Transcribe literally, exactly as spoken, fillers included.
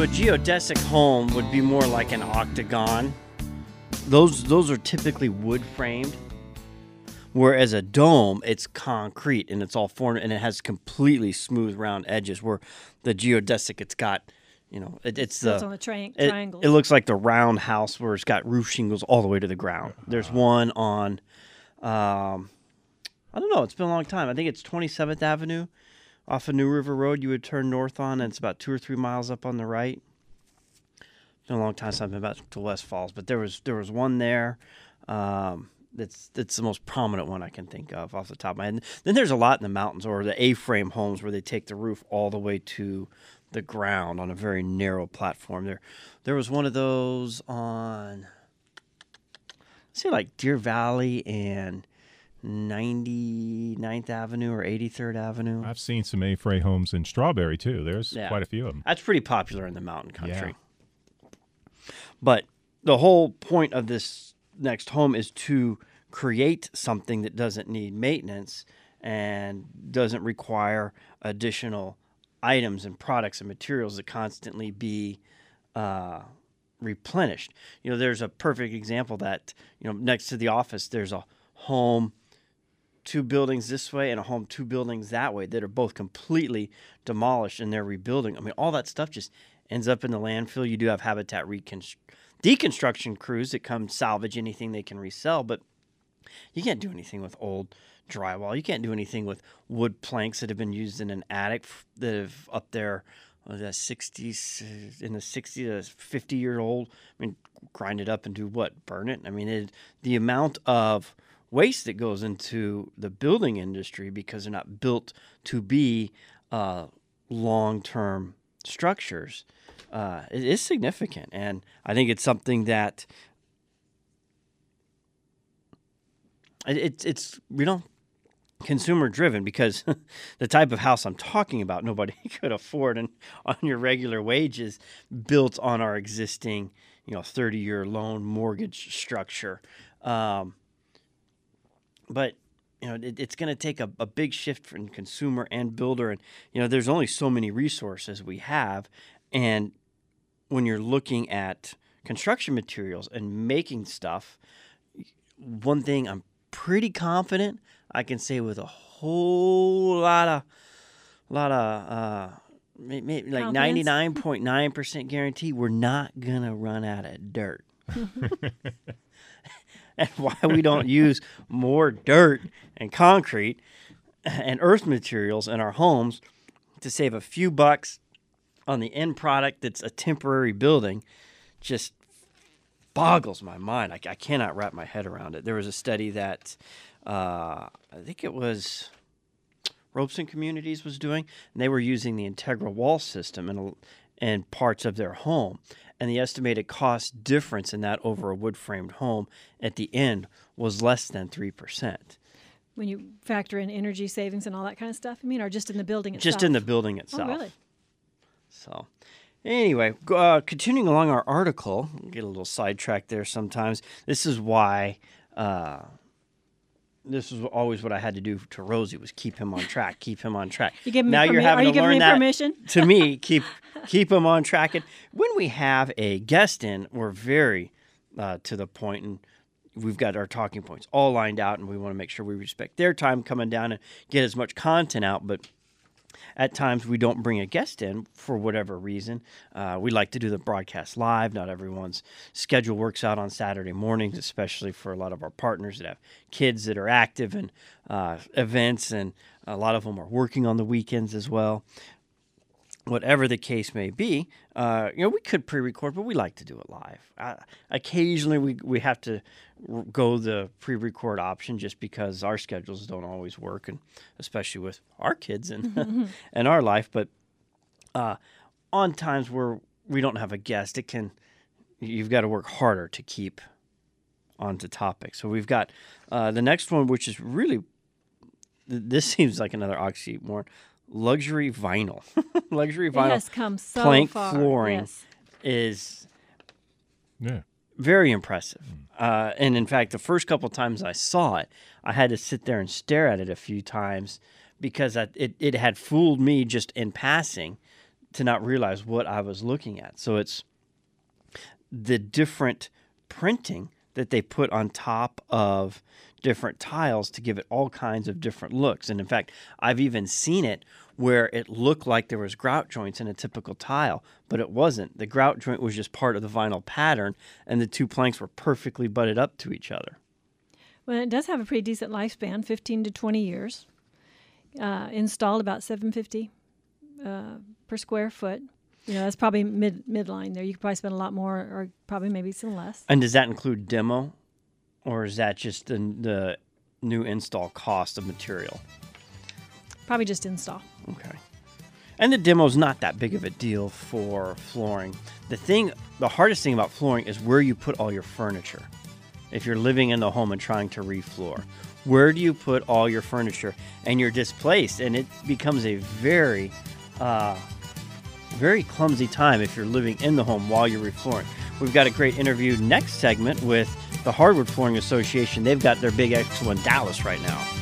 So a geodesic home would be more like an octagon. Those those are typically wood framed, whereas a dome, it's concrete and it's all formed and it has completely smooth round edges. Where the geodesic, it's got, you know, it, it's the It's on the tri- it, triangles. it looks like the round house where it's got roof shingles all the way to the ground. There's one on, um, I don't know, it's been a long time. I think it's twenty-seventh Avenue off of New River Road. You would turn north on, and it's about two or three miles up on the right. It's been a long time since I've been back to West Falls, but there was there was one there. Um, that's that's the most prominent one I can think of off the top of my head. Then there's a lot in the mountains, or the A-frame homes where they take the roof all the way to the ground on a very narrow platform. There, there was one of those on, say, like Deer Valley and ninety-ninth Avenue or eighty-third Avenue. I've seen some A-frame homes in Strawberry, too. There's Yeah. quite a few of them. That's pretty popular in the mountain country. Yeah. But the whole point of this next home is to create something that doesn't need maintenance and doesn't require additional items and products and materials that constantly be uh, replenished. You know, there's a perfect example that, you know, next to the office, there's a home two buildings this way and a home two buildings that way that are both completely demolished and they're rebuilding. I mean, all that stuff just ends up in the landfill. You do have habitat reconst- deconstruction crews that come salvage anything they can resell, but you can't do anything with old drywall. You can't do anything with wood planks that have been used in an attic that have up there uh, the sixties, in the sixty to fifty year old. I mean, grind it up and do what? Burn it? I mean, it, the amount of waste that goes into the building industry because they're not built to be uh, long-term structures uh, it is significant. And I think it's something that it, it's, it's, you know, consumer driven because the type of house I'm talking about, nobody could afford and on your regular wages built on our existing, you know, thirty year loan mortgage structure. Um, But, you know, it, it's going to take a, a big shift from consumer and builder. And, you know, there's only so many resources we have. And when you're looking at construction materials and making stuff, one thing I'm pretty confident I can say with a whole lot of, lot of, uh, maybe like Confidence? ninety-nine point nine percent guarantee, we're not going to run out of dirt. And why we don't use more dirt and concrete and earth materials in our homes to save a few bucks on the end product that's a temporary building just boggles my mind. I, I cannot wrap my head around it. There was a study that uh, I think it was Robeson Communities was doing, and they were using the integral wall system in, in parts of their home. And the estimated cost difference in that over a wood-framed home at the end was less than three percent. When you factor in energy savings and all that kind of stuff, I mean, or just in the building itself? Just in the building itself. Oh, really? So, anyway, uh, continuing along our article, get a little sidetracked there sometimes. This is why... Uh, This was always what I had to do to Rosie was keep him on track, keep him on track. You give me now permi- you're having are you to giving learn me that permission? to me, keep keep him on track. And when we have a guest in, we're very uh, to the point, and we've got our talking points all lined out, and we want to make sure we respect their time coming down and get as much content out. But at times we don't bring a guest in for whatever reason. Uh, we like to do the broadcast live. Not everyone's schedule works out on Saturday mornings, especially for a lot of our partners that have kids that are active in uh, events, and a lot of them are working on the weekends as well. Whatever the case may be, uh, you know, we could pre-record, but we like to do it live. Uh, occasionally, we we have to r- go the pre-record option just because our schedules don't always work, and especially with our kids and and our life. But uh, on times where we don't have a guest, it can you've got to work harder to keep onto topic. So we've got uh, the next one, which is really this seems like another oxymoron. Luxury vinyl. Luxury vinyl It has come so plank far. flooring Yes. is Yeah. very impressive. Uh, and in fact, the first couple times I saw it, I had to sit there and stare at it a few times because I, it, it had fooled me just in passing to not realize what I was looking at. So it's the different printing that they put on top of different tiles to give it all kinds of different looks. And in fact, I've even seen it where it looked like there was grout joints in a typical tile, but it wasn't. The grout joint was just part of the vinyl pattern, and the two planks were perfectly butted up to each other. Well, it does have a pretty decent lifespan, fifteen to twenty years. Uh, installed about seven hundred fifty dollars uh, per square foot. You know, that's probably mid midline there. You could probably spend a lot more, or probably maybe some less. And does that include demo, or is that just the, the new install cost of material? Probably just install. Okay. And the demo's not that big of a deal for flooring. The thing, the hardest thing about flooring is where you put all your furniture. If you're living in the home and trying to refloor, where do you put all your furniture? And you're displaced, and it becomes a very, uh, very clumsy time if you're living in the home while you're reflooring. We've got a great interview next segment with the Hardwood Flooring Association. They've got their big expo in Dallas right now.